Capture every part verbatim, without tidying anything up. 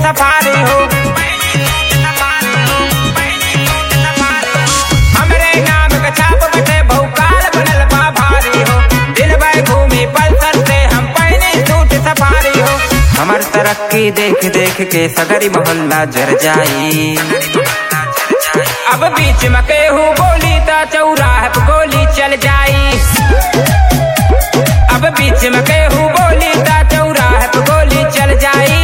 Safari हो। हमरे नाम का छाप बटे भौकाल बनल बा भारी हो। दिन भर घूमी पल्सर से हम पहने सूट सफारी हो। हमर तरक्की देख देख के सगरी मोहल्ला जर जाई। अब बीच में केहू बोली ता चौराहे पे गोली चल जाई। अब बीच में केहू बोली ता चौराहे पे गोली चल जाई।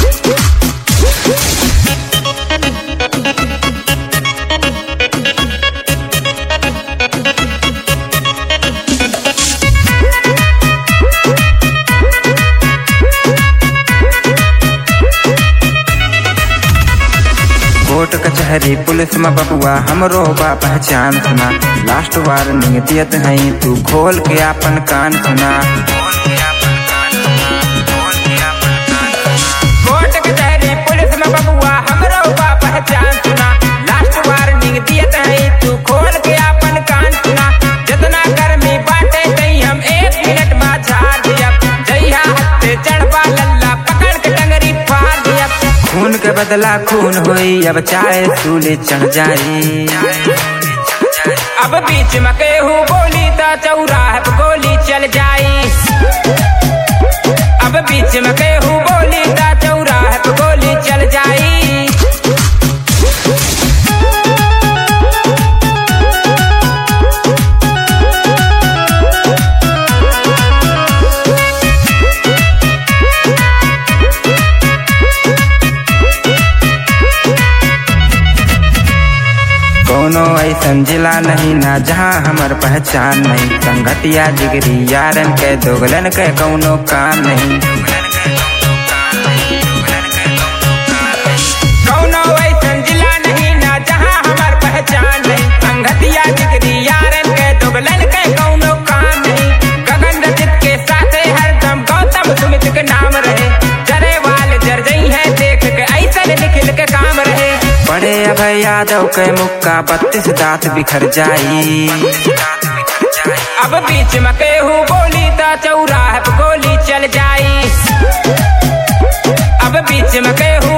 कोर्ट कचहरी पुलिस में बबुआ हमरो बा पहचान सुना। लास्ट वार्निंग दियत हई तू खोल के अपन कान सुना। कोर्ट कचहरी पुलिस में बबुआ हमरो बा पहचान सुना। लास्ट वार्निंग दियत हई तू खोल के अपन कान सुना। जितना गर्मी बाटे तई हम एक मिनट में झाड़ दिया। जइहा हत्ते चढ़बा लल्ला पकड़ के टंगरी फाड़ दिया। खून के बदला खून होई अब चाहे सूली चढ़ जाई। अब बीच में केहू बोली ता चौराहे पे गोली चल जाई। अब बीच में केहू बोली ता चौराहे पे गोली चल जाई। कोनो ऐसन जिला नहीं ना जहाँ हमर पहचान नहीं। संगतिया जिगरी यारन के दोगलन के कौनो काम नहीं। कोनो ऐसन जिला नहीं ना जहाँ हमर पहचान नहीं। संगतिया जिगरी यारन के दोगलन के कौनो काम नहीं। गगन रचित के साथे हरदम गौतम सुमित के नाम रहे। जरे वाल जर जई है देख के ऐसन निखिल के काम रहे। बड़े अभय यादव के मुक्का बत्तीस दांत बिखर जाई। अब बीच में केहू बोली ता चौराहे पे गोली चल जाई। अब बीच में केहू